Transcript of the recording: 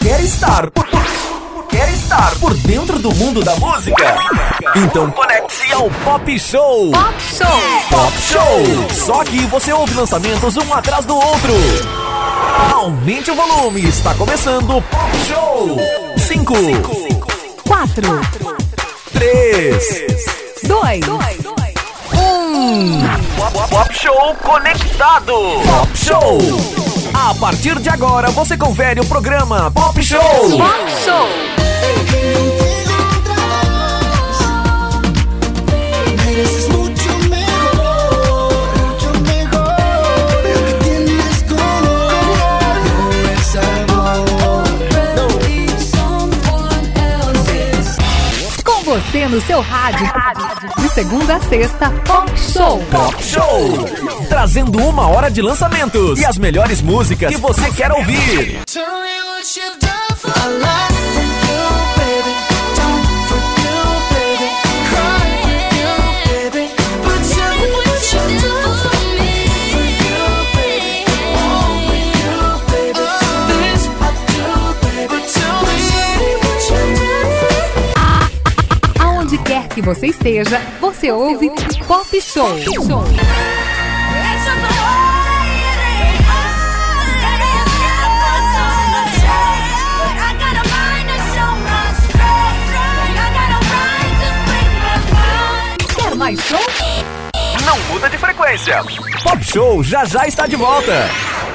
Quer estar por dentro do mundo da música? Então conecte-se ao Pop Show. Pop Show. Só que você ouve lançamentos um atrás do outro. Aumente o volume, está começando o Pop Show. 5, 4, 3, 2, 1. Pop Show conectado. Pop Show. A partir de agora você confere o programa Pop Show. Pop Show. Com você no seu rádio. De segunda a sexta, Pop Show. Pop Show. Trazendo 1 hora de lançamentos e as melhores músicas que você quer ouvir. Aonde quer que você esteja, você ouve Pop Show. Quer mais show? Não muda de frequência. Pop Show já está de volta.